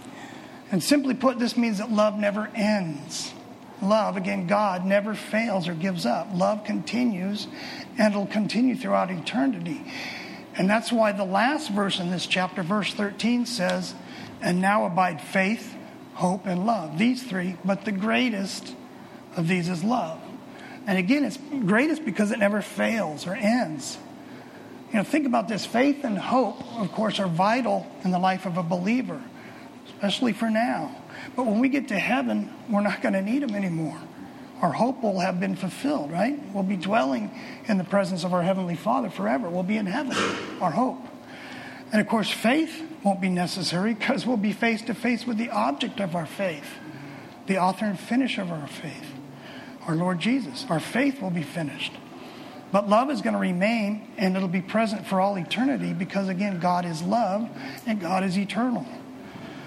And simply put, this means that love never ends. Love, again, God never fails or gives up. Love continues, and it'll continue throughout eternity. And that's why the last verse in this chapter, verse thirteen, says, "And now abide faith, hope, and love." These three, but the greatest of these is love. And again, it's greatest because it never fails or ends. You know, think about this. Faith and hope, of course, are vital in the life of a believer, especially for now. But when we get to heaven, we're not going to need them anymore. Our hope will have been fulfilled, right? We'll be dwelling in the presence of our Heavenly Father forever. We'll be in heaven, our hope. And of course, faith won't be necessary because we'll be face to face with the object of our faith, the author and finisher of our faith, our Lord Jesus. Our faith will be finished. But love is going to remain, and it'll be present for all eternity because, again, God is love and God is eternal.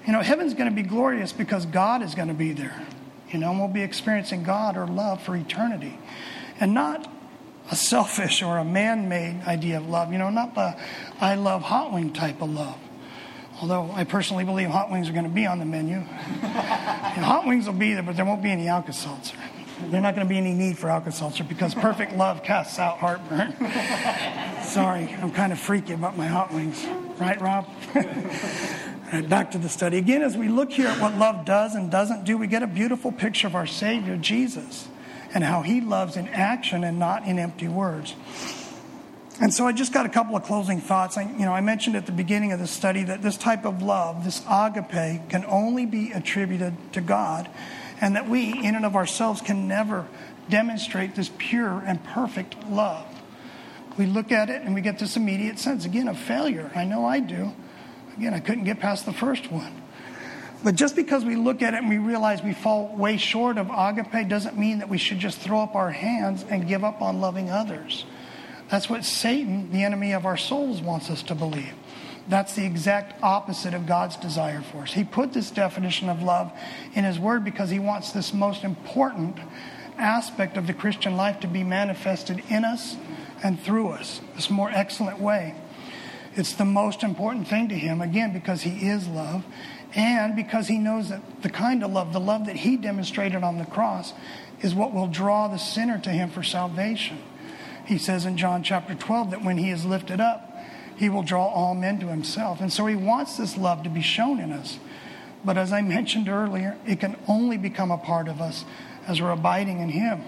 You know, heaven's going to be glorious because God is going to be there. You know, and we'll be experiencing God or love for eternity. And not a selfish or a man-made idea of love. You know, not the I love hot wing type of love. Although I personally believe hot wings are going to be on the menu. You know, hot wings will be there, but there won't be any Alka-Seltzer. There's not going to be any need for Alka-Seltzer because perfect love casts out heartburn. Sorry, I'm kind of freaky about my hot wings. Right, Rob? All right, back to the study. Again, as we look here at what love does and doesn't do, we get a beautiful picture of our Savior, Jesus, and how he loves in action and not in empty words. And so I just got a couple of closing thoughts. I, you know, I mentioned at the beginning of the study that this type of love, this agape, can only be attributed to God, and that we, in and of ourselves, can never demonstrate this pure and perfect love. We look at it and we get this immediate sense, again, of failure. I know I do. Again, I couldn't get past the first one. But just because we look at it and we realize we fall way short of agape doesn't mean that we should just throw up our hands and give up on loving others. That's what Satan, the enemy of our souls, wants us to believe. That's the exact opposite of God's desire for us. He put this definition of love in his word because he wants this most important aspect of the Christian life to be manifested in us and through us, this more excellent way. It's the most important thing to him, again, because he is love, and because he knows that the kind of love, the love that he demonstrated on the cross, is what will draw the sinner to him for salvation. He says in John chapter twelve that when he is lifted up, he will draw all men to himself. And so he wants this love to be shown in us. But as I mentioned earlier, it can only become a part of us as we're abiding in him.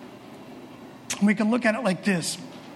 We can look at it like this.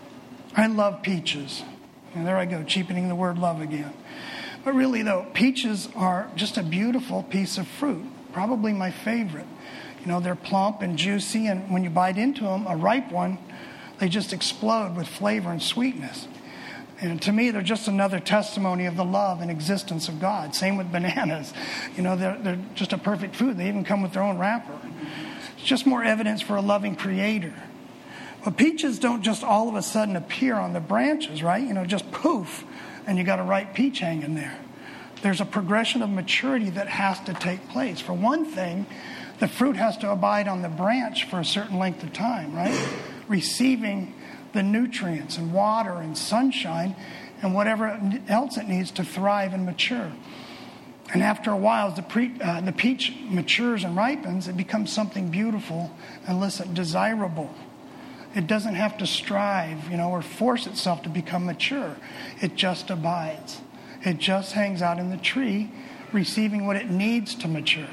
I love peaches. And there I go, cheapening the word love again. But really, though, peaches are just a beautiful piece of fruit, probably my favorite. You know, they're plump and juicy, and when you bite into them, a ripe one, they just explode with flavor and sweetness. And to me, they're just another testimony of the love and existence of God. Same with bananas. You know, they're, they're just a perfect food. They even come with their own wrapper. It's just more evidence for a loving creator. But peaches don't just all of a sudden appear on the branches, right? You know, just poof, and you got a ripe peach hanging there. There's a progression of maturity that has to take place. For one thing, the fruit has to abide on the branch for a certain length of time, right? Receiving the nutrients and water and sunshine and whatever else it needs to thrive and mature. And after a while, as the, pre, uh, the peach matures and ripens, it becomes something beautiful and, listen, desirable. It doesn't have to strive, you know, or force itself to become mature. It just abides. It just hangs out in the tree, receiving what it needs to mature.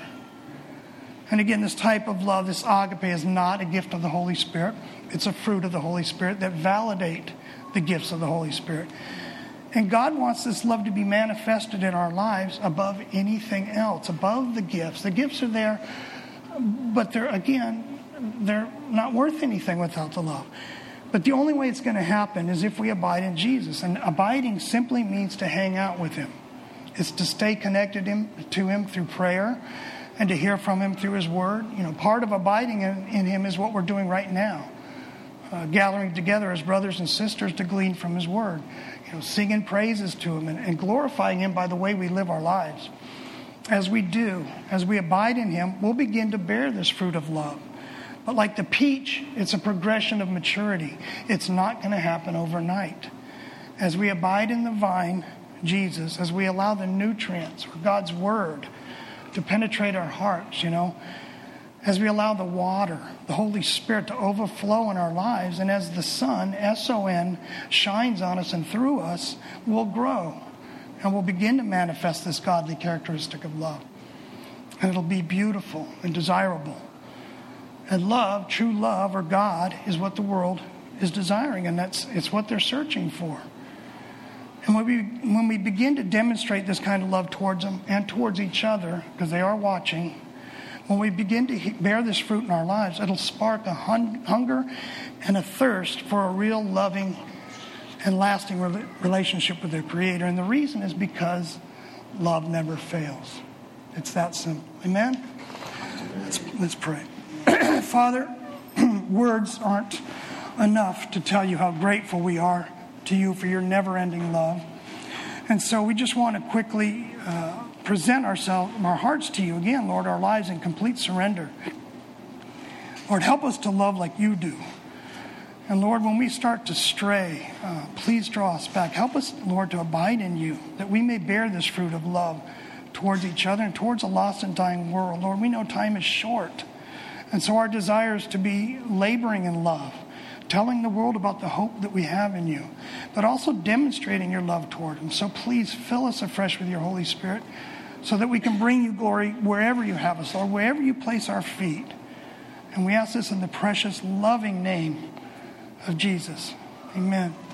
And again, this type of love, this agape, is not a gift of the Holy Spirit. It's a fruit of the Holy Spirit that validate the gifts of the Holy Spirit. And God wants this love to be manifested in our lives above anything else, above the gifts. The gifts are there, but they're, again, they're not worth anything without the love. But the only way it's going to happen is if we abide in Jesus. And abiding simply means to hang out with him. It's to stay connected to him through prayer and to hear from him through his word. You know, part of abiding in, in him is what we're doing right now. Uh, gathering together as brothers and sisters to glean from his word. You know, singing praises to him and, and glorifying him by the way we live our lives. As we do, as we abide in him, we'll begin to bear this fruit of love. But like the peach, it's a progression of maturity. It's not going to happen overnight. As we abide in the vine, Jesus, as we allow the nutrients or God's word to penetrate our hearts, you know, as we allow the water, the Holy Spirit to overflow in our lives, and as the sun, S O N, shines on us and through us, we'll grow and we'll begin to manifest this godly characteristic of love. And it'll be beautiful and desirable. And love, true love, or God, is what the world is desiring, and that's it's what they're searching for. And when we when we begin to demonstrate this kind of love towards them and towards each other, because they are watching, when we begin to bear this fruit in our lives, it'll spark a hun- hunger and a thirst for a real loving and lasting re- relationship with their Creator. And the reason is because love never fails. It's that simple. Amen? Let's, let's pray. Father, words aren't enough to tell you how grateful we are to you for your never-ending love. And so we just want to quickly uh, present ourselves, our hearts to you again, Lord, our lives in complete surrender. Lord, help us to love like you do. And Lord, when we start to stray, uh, please draw us back. Help us, Lord, to abide in you, that we may bear this fruit of love towards each other and towards a lost and dying world. Lord, we know time is short. And so our desire is to be laboring in love, telling the world about the hope that we have in you, but also demonstrating your love toward them. So please fill us afresh with your Holy Spirit so that we can bring you glory wherever you have us, Lord, wherever you place our feet. And we ask this in the precious, loving name of Jesus. Amen.